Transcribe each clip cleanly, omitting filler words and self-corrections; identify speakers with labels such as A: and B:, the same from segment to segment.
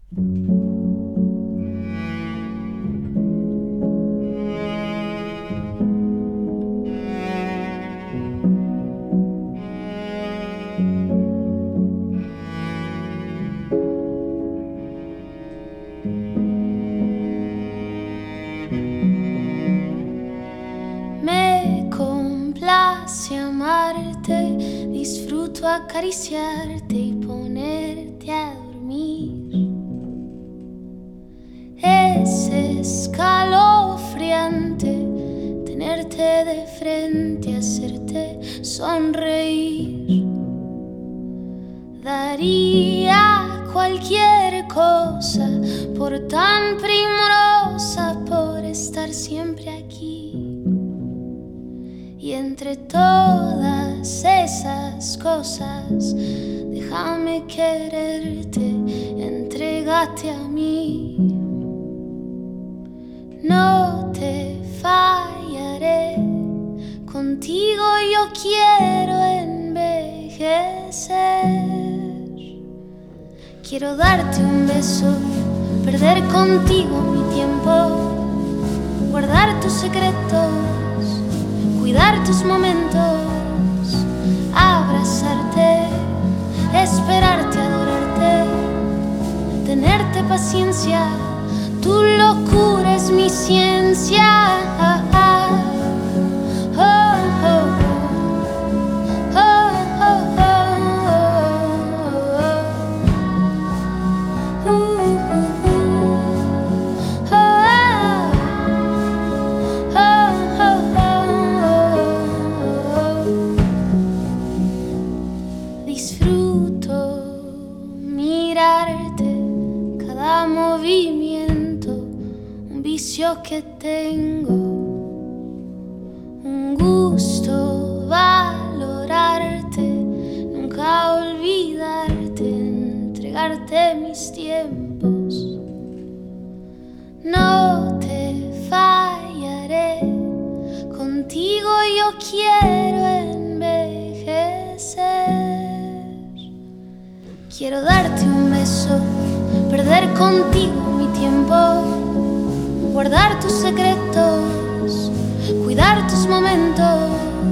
A: Me complace amarte, disfruto acariciarte y ponerte a dormir. Es escalofriante tenerte de frente, hacerte sonreír. Daría cualquier cosa por tan primorosa, por estar siempre aquí. Y entre todas esas cosas, déjame quererte, entrégate a mí. No te fallaré, contigo yo quiero envejecer. Quiero darte un beso, perder contigo mi tiempo, guardar tus secretos, cuidar tus momentos, abrazarte, esperarte, adorarte, tenerte paciencia. Tu locura es mi ciencia. Disfruto mirarte, cada movimiento, un vicio que tengo, un gusto valorarte, nunca olvidarte, entregarte mis tiempos. No te fallaré, contigo yo quiero envejecer. Quiero darte un beso, perder contigo mi tiempo, guardar tus secretos, cuidar tus momentos,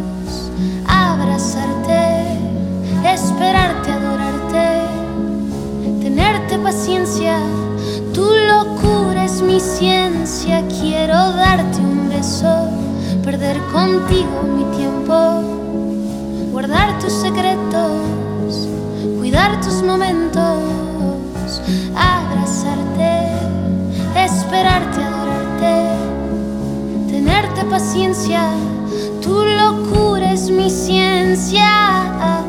A: abrazarte, esperarte, adorarte, tenerte paciencia. Tu locura es mi ciencia. Quiero darte un beso, perder contigo mi tiempo, guardar tus secretos, cuidar tus momentos, abrazarte, esperarte, adorarte, tenerte paciencia. Tu locura es mi ciencia.